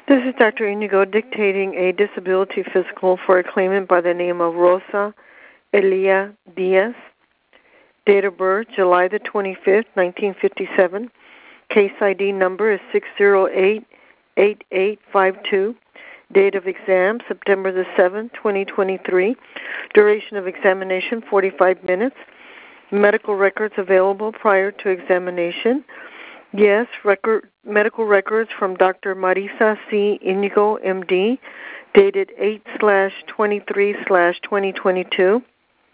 This is Dr. Inigo dictating a disability physical for a claimant by the name of Rosa Elia Diaz. Date of birth, July the 25th, 1957. Case ID number is 6088852. Date of exam, September the 7th, 2023. Duration of examination, 45 minutes. Medical records available prior to examination. Yes, medical records from Dr. Marisa C. Inigo, MD, dated 8/23/2022.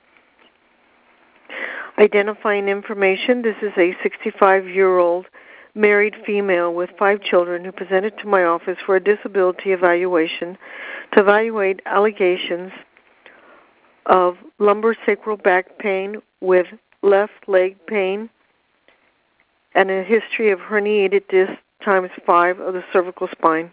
Identifying information, this is a 65-year-old married female with 5 children who presented to my office for a disability evaluation to evaluate allegations of lumbar sacral back pain with left leg pain and a history of herniated disc times 5 of the cervical spine.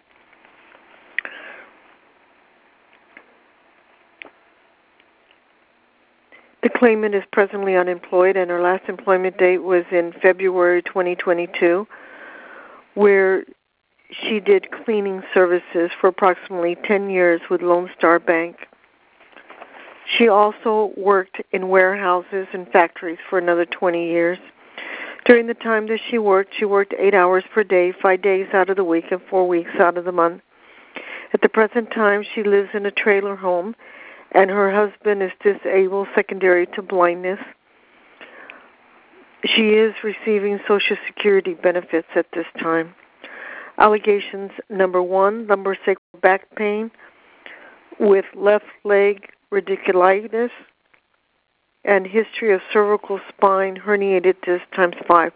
The claimant is presently unemployed, and her last employment date was in February 2022, where she did cleaning services for approximately 10 years with Lone Star Bank. She also worked in warehouses and factories for another 20 years. During the time that she worked 8 hours per day, 5 days out of the week, and 4 weeks out of the month. At the present time, she lives in a trailer home, and her husband is disabled secondary to blindness. She is receiving Social Security benefits at this time. Allegations number 1, lumbar sacral back pain with left leg radiculitis and history of cervical spine herniated disc times 5.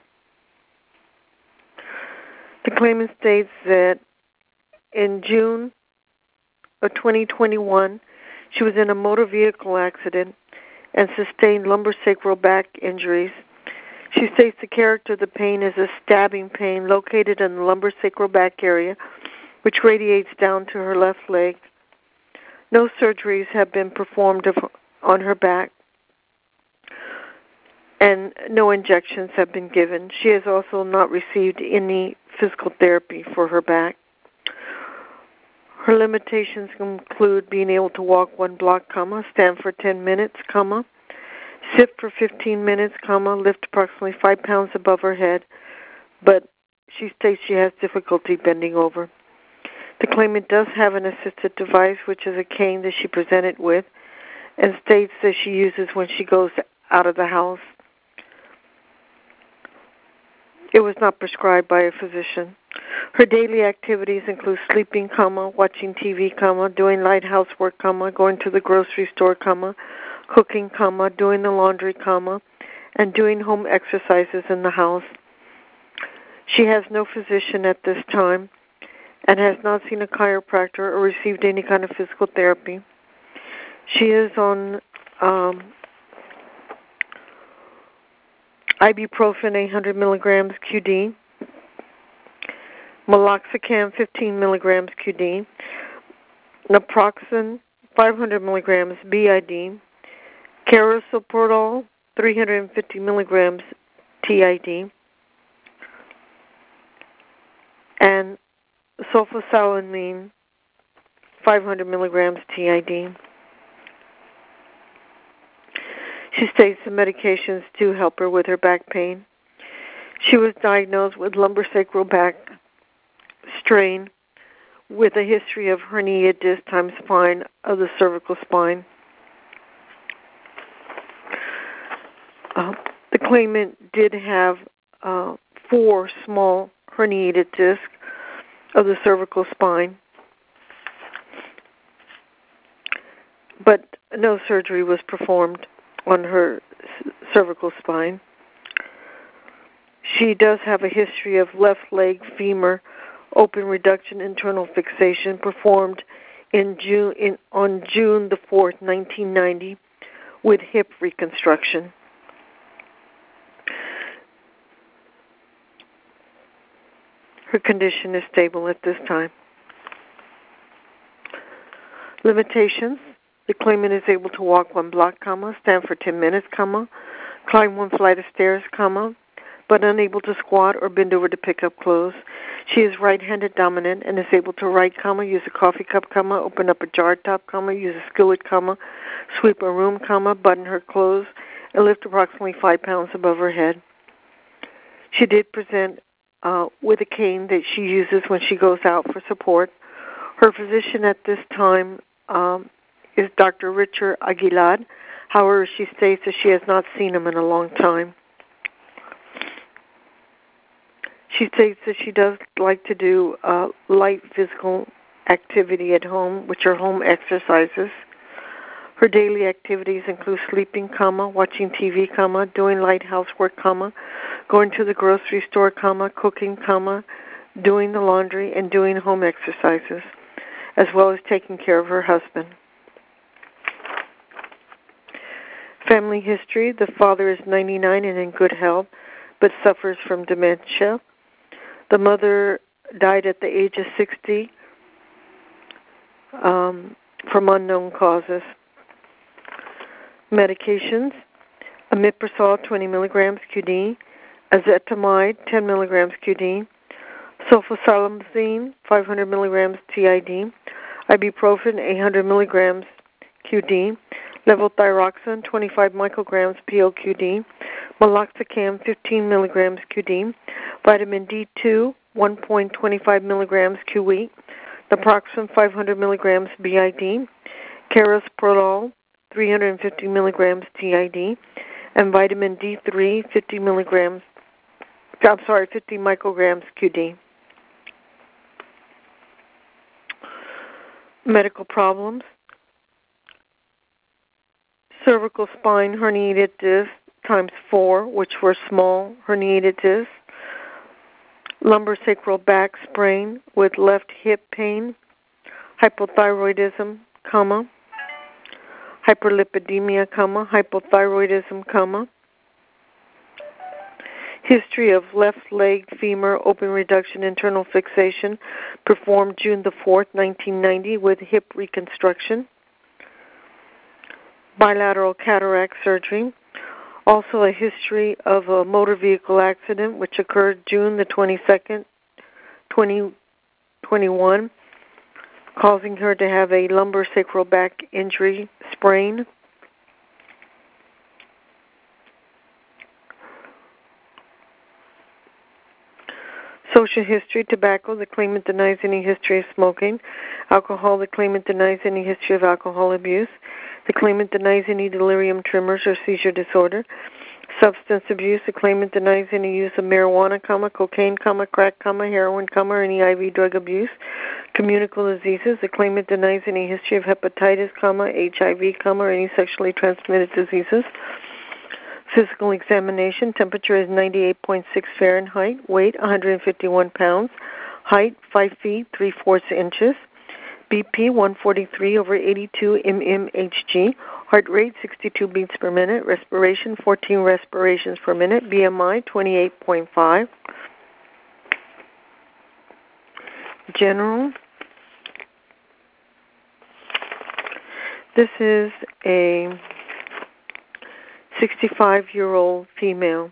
The claimant states that in June of 2021, she was in a motor vehicle accident and sustained lumbar sacral back injuries. She states the character of the pain is a stabbing pain located in the lumbar sacral back area, which radiates down to her left leg. No surgeries have been performed on her back, and no injections have been given. She has also not received any physical therapy for her back. Her limitations include being able to walk 1 block, stand for 10 minutes, sit for 15 minutes, lift approximately 5 pounds above her head, but she states she has difficulty bending over. The claimant does have an assisted device, which is a cane that she presented with, and states that she uses when she goes out of the house. It was not prescribed by a physician. Her daily activities include sleeping, watching TV, doing light housework, going to the grocery store, cooking, doing the laundry, and doing home exercises in the house. She has no physician at this time and has not seen a chiropractor or received any kind of physical therapy. She is on ibuprofen 800 milligrams QD, meloxicam 15 milligrams QD, naproxen 500 milligrams BID, carisoprodol 350 milligrams TID, and sulfasalazine 500 milligrams TID. She states the medications do help her with her back pain. She was diagnosed with lumbar sacral back strain with a history of herniated disc times spine of the cervical spine. The claimant did have 4 small herniated discs of the cervical spine, but no surgery was performed on her cervical spine. She does have a history of left leg femur open reduction internal fixation performed on June the 4th, 1990, with hip reconstruction. Her condition is stable at this time. Limitations: the claimant is able to walk 1 block, stand for 10 minutes, climb 1 flight of stairs, but unable to squat or bend over to pick up clothes. She is right-handed dominant and is able to write, use a coffee cup, open up a jar top, use a skillet, sweep a room, button her clothes, and lift approximately 5 pounds above her head. She did present with a cane that she uses when she goes out for support. Her physician at this time is Dr. Richard Aguilar. However, she states that she has not seen him in a long time. She states that she does like to do light physical activity at home, which are home exercises. Her daily activities include sleeping, watching TV, doing light housework, going to the grocery store, cooking, doing the laundry, and doing home exercises, as well as taking care of her husband. Family history: the father is 99 and in good health, but suffers from dementia. The mother died at the age of 60 from unknown causes. Medications: omeprazole 20 milligrams QD, azetamide 10 milligrams QD, sulfasalazine 500 milligrams TID, ibuprofen 800 milligrams QD, levothyroxine 25 micrograms POQD, meloxicam 15 milligrams QD, vitamin D2 1.25 milligrams QE, naproxen 500 milligrams BID, carosprolol 350 milligrams TID, and vitamin D3 50 micrograms QD. Medical problems: cervical spine herniated disc times 4, which were small herniated discs, lumbar sacral back sprain with left hip pain, hypothyroidism, hyperlipidemia, hypothyroidism, history of left leg femur open reduction internal fixation, performed June the 4th, 1990, with hip reconstruction, bilateral cataract surgery. Also a history of a motor vehicle accident which occurred June the 22nd, 2021, causing her to have a lumbar sacral back injury sprain. Social history: tobacco, the claimant denies any history of smoking. Alcohol, the claimant denies any history of alcohol abuse. The claimant denies any delirium tremors or seizure disorder. Substance abuse: the claimant denies any use of marijuana, cocaine, crack, heroin, or any IV drug abuse. Communicable diseases: the claimant denies any history of hepatitis, HIV, or any sexually transmitted diseases. Physical examination: temperature is 98.6 Fahrenheit, weight 151 pounds, height 5 feet 3/4 inches, BP 143/82 mmHg, heart rate 62 beats per minute, respiration 14 respirations per minute, BMI 28.5. General. This is a 65-year-old female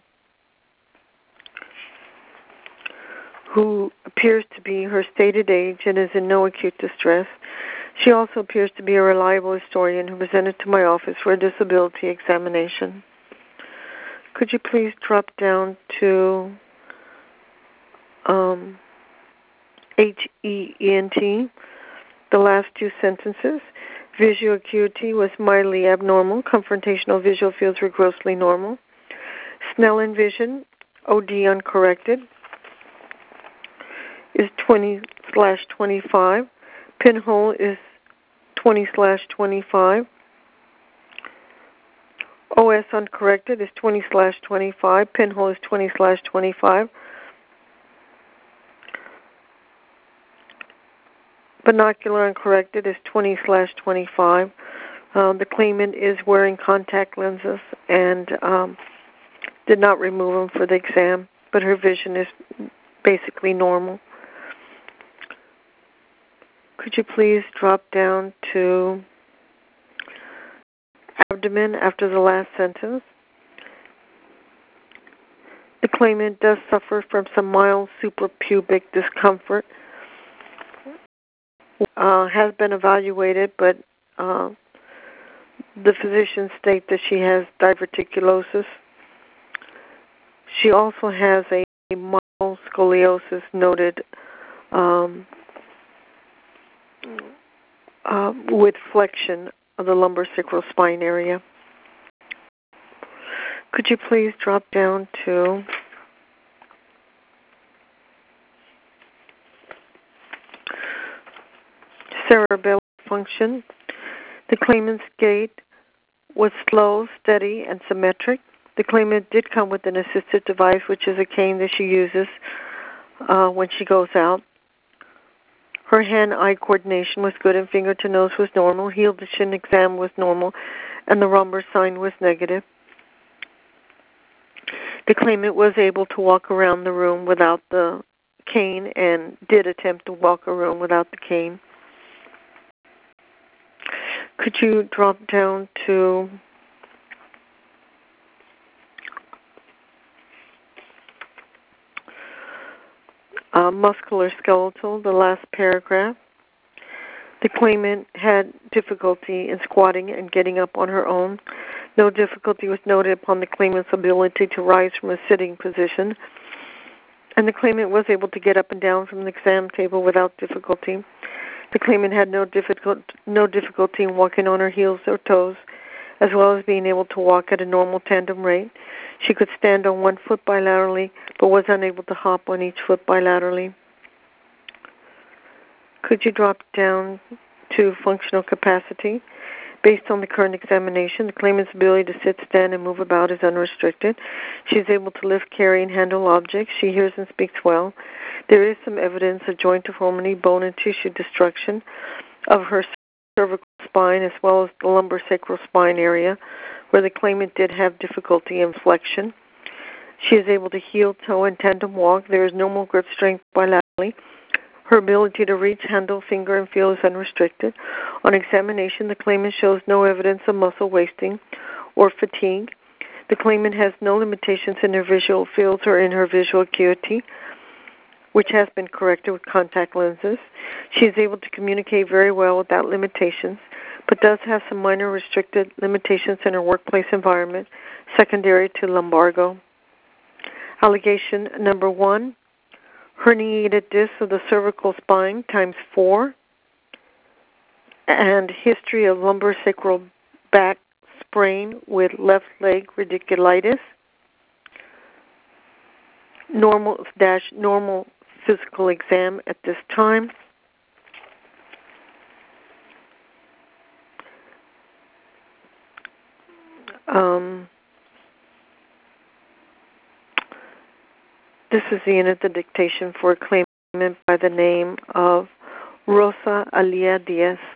who appears to be her stated age and is in no acute distress. She also appears to be a reliable historian who presented to my office for a disability examination. Could you please drop down to HEENT, the last two sentences? Visual acuity was mildly abnormal. Confrontational visual fields were grossly normal. Snellen vision, OD uncorrected, is 20/25. Pinhole is 20/25. OS uncorrected is 20/25. Pinhole is 20/25. Binocular uncorrected is 20/25. The claimant is wearing contact lenses and did not remove them for the exam, but her vision is basically normal. Could you please drop down to abdomen after the last sentence? The claimant does suffer from some mild suprapubic discomfort. Has been evaluated, but the physicians state that she has diverticulosis. She also has a mild scoliosis noted with flexion of the lumbosacral spine area. Could you please drop down to cerebellar function? The claimant's gait was slow, steady, and symmetric. The claimant did come with an assistive device, which is a cane that she uses when she goes out. Her hand-eye coordination was good, and finger-to-nose was normal. Heel-to-shin exam was normal, and the rumbar sign was negative. The claimant was able to walk around the room without the cane and did attempt to walk around without the cane. Could you drop down to musculoskeletal, the last paragraph? The claimant had difficulty in squatting and getting up on her own. No difficulty was noted upon the claimant's ability to rise from a sitting position, and the claimant was able to get up and down from the exam table without difficulty. The claimant had no difficulty in walking on her heels or toes, as well as being able to walk at a normal tandem rate. She could stand on one foot bilaterally, but was unable to hop on each foot bilaterally. Could you drop down to functional capacity? Based on the current examination, the claimant's ability to sit, stand, and move about is unrestricted. She is able to lift, carry, and handle objects. She hears and speaks well. There is some evidence of joint deformity, bone and tissue destruction of her cervical spine, as well as the lumbosacral spine area, where the claimant did have difficulty in flexion. She is able to heel, toe, and tandem walk. There is normal grip strength bilaterally. Her ability to reach, handle, finger, and feel is unrestricted. On examination, the claimant shows no evidence of muscle wasting or fatigue. The claimant has no limitations in her visual fields or in her visual acuity, which has been corrected with contact lenses. She is able to communicate very well without limitations, but does have some minor restricted limitations in her workplace environment, secondary to lumbago. Allegation number 1. Herniated disc of the cervical spine times 4, and history of lumbosacral back sprain with left leg radiculitis. Normal physical exam at this time. This is the end of the dictation for a claimant by the name of Rosa Alia Diaz.